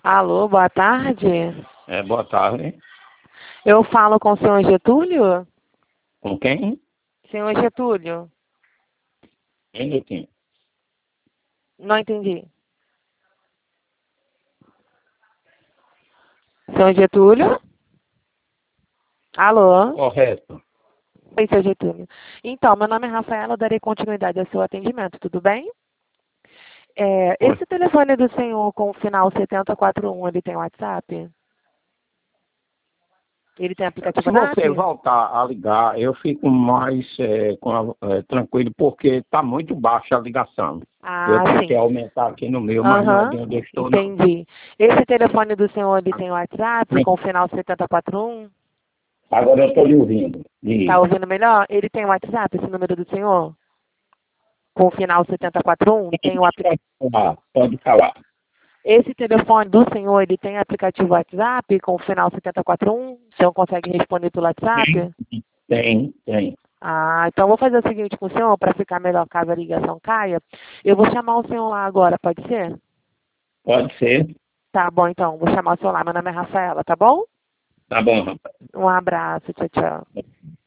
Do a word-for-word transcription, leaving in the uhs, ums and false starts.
Alô, boa tarde. É, boa tarde. Eu falo com o senhor Getúlio? Com quem? Senhor Getúlio? Um minutinho. Não entendi. Senhor Getúlio? Alô? Correto. Oi, senhor Getúlio. Então, meu nome é Rafaela, eu darei continuidade ao seu atendimento, tudo bem? É, Oi. esse telefone do senhor com o final setenta e quatro um, ele tem WhatsApp? Ele tem aplicativo Se você N A P? voltar a ligar, eu fico mais é, com a- é, tranquilo, porque está muito baixa a ligação. Eu Ah, tentei sim. aumentar aqui no meu, mas não é de Aham, onde eu estou, não. entendi. Esse telefone do senhor, ele tem WhatsApp com o final setenta e quatro um? Agora eu estou lhe ouvindo. Tá Diga. ouvindo melhor? Ele tem WhatsApp, esse número do senhor? Com o final setenta e quatro um? Tem o aplicativo. Pode falar. Pode falar. Esse telefone do senhor, ele tem aplicativo WhatsApp com o final setenta e quatro um? O senhor consegue responder pelo WhatsApp? Tem, tem. Ah, então vou fazer o seguinte com o senhor, para ficar melhor caso a ligação caia. Eu vou chamar o senhor lá agora, pode ser? Pode ser. Tá bom, então. Vou chamar o senhor lá. Meu nome é Rafaela, tá bom? Tá bom, rapaz. Um abraço. Tchau, tchau.